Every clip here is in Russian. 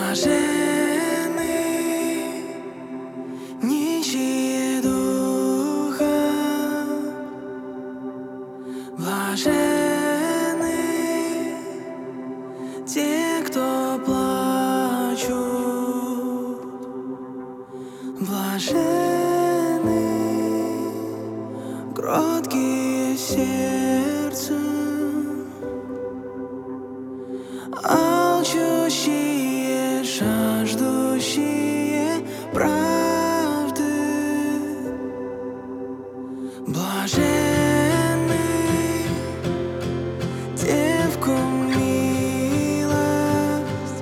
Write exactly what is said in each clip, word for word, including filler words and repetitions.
нищие духа, блаженны те, кто плачут, блаженны кроткие сердцем, алчущие, жаждущие правды, блаженны те, в ком милость,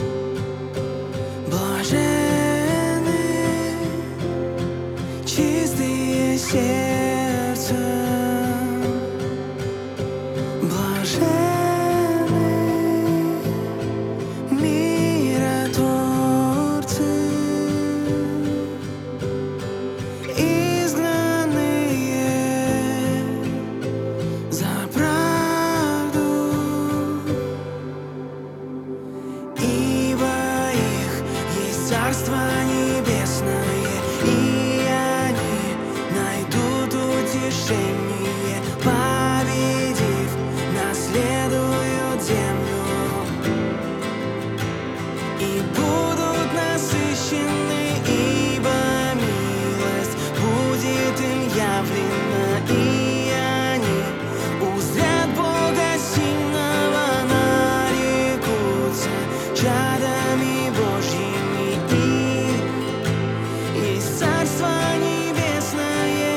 блаженны чистые сердцем, блаженны миротворцы, изгнанные за правду, ибо их есть Царство Небесное, и они найдут утешение, победив, наследуют землю и будут насыщены, ибо милость будет им явлена, и они узрят Бога сильного, нарекутся чадами Божьими, и есть Царство Небесное.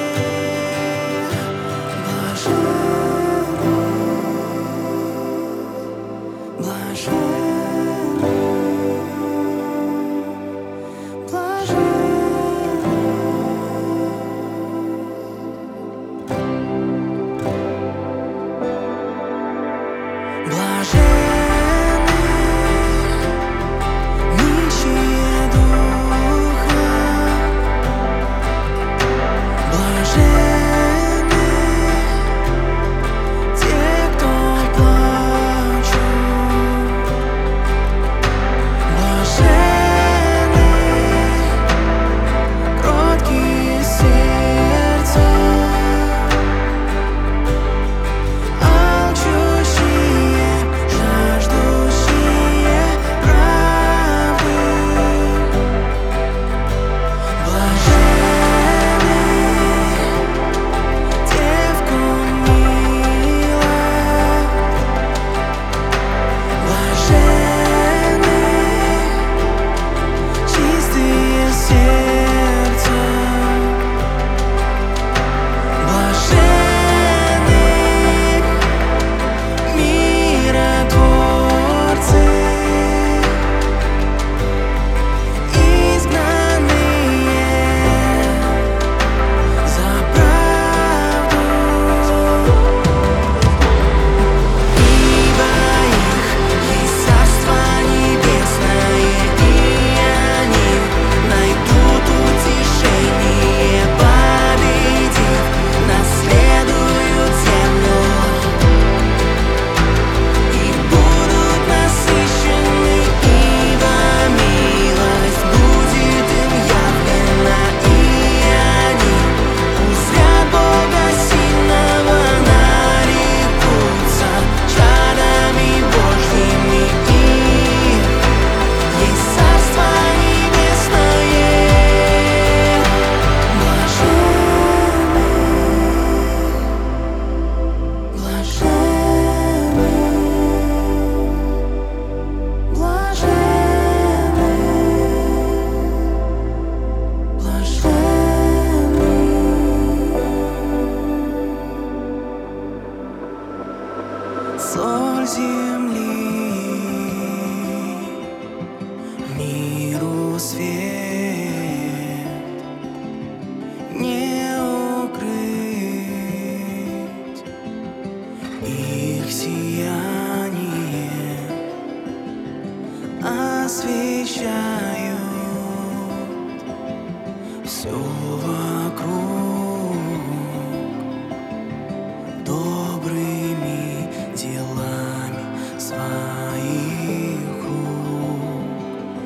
Блаженны, блаженны, блаженны нищие духа, блаженны те, кто плачут, блаженны кроткие сердцем, алчущие, жаждущие правды, блаженны те, в ком милость, блаженны чистые сердцем, блаженны миротворцы, изгнанные за правду, ибо их есть Царство Небесное, и они найдут утешение, победив, наследуют землю и будут насыщены, ибо милость будет им явлена, и они узрят Бога сильного, нарекутся чадами Божьими, и есть Царство Небесное. Блаженны, блаженны, блаженны. Соль земли, миру свет, не укрыть их сияние, освещают все вокруг добрыми делами своих рук.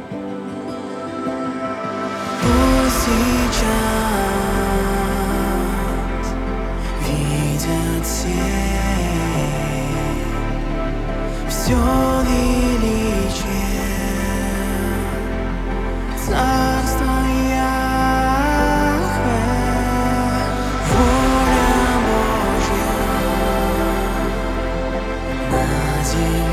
сейчас видят все все величие царства Яхве, воля Божья на земле.